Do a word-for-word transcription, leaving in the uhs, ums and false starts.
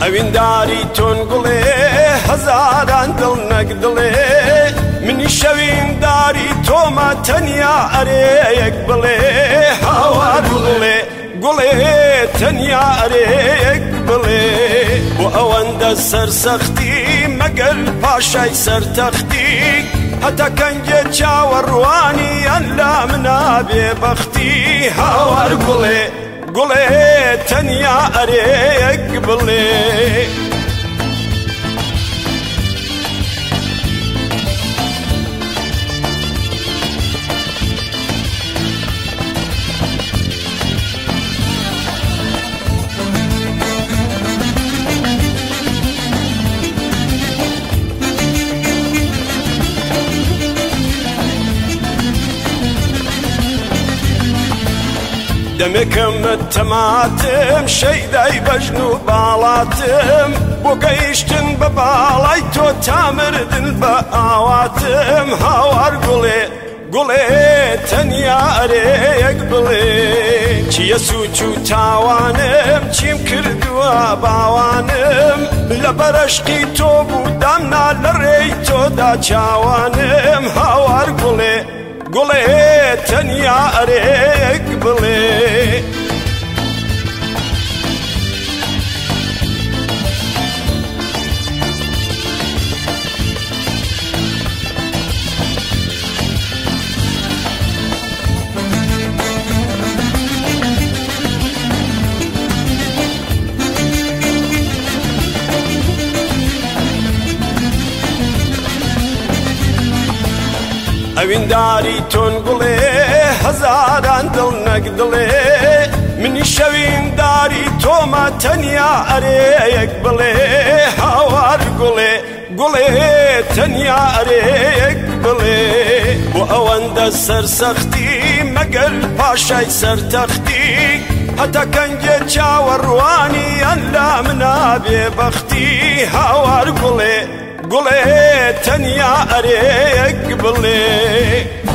ئەوینداری تۆن گوڵێ هەزاران دڵ نەک دڵێ منی شەوینداری تۆمە تەنیا ئەرەیەک بڵێ هاوار گوڵێ گوڵێ تەنیا ئەرەیەک بڵێ بۆ ئەوەندە سەرسەختی مەگەر پاشای سەرتەختی هەتا کەنگێ چاوەڕوانی ئەن لا منە بێبەختی هاوار گوڵێ گوڵێ تەنیا ئەرەیەک بڵێ دەمێکمت تەماتم شەیدای بەژن و باڵاتم بۆ گەیشتن بە باڵای تۆ تامردن بە ئاواتم هاوار گوڵێ گوڵێ تەنیا ئەرەیەک بڵێ چییە سوچ و تاوانم چیم کردووە باوانم لە بەرەشقی تۆ بوودامنا لە ڕێی تۆدا چاوانم هاوار گوڵێ گوڵێ تەنیا ئەرەیەک بڵێ ئەوینداری تۆن گوڵێ هەزاران دڵ نەک دڵێ منی شەوینداری تۆمە تەنیا ئەرەیەک بڵێ هاوار گوڵێ گوڵێ تەنیا ئەرەیەک بڵێ بۆ ئەوەندە سەرسەختی مەگەر پاشای سەرتەختی هەتا کەنگێ چاوەڕوانی ئەن لا منە بێبەختی هاوار گوڵێ گوڵێ تەنیا ئەرەیەک بڵێ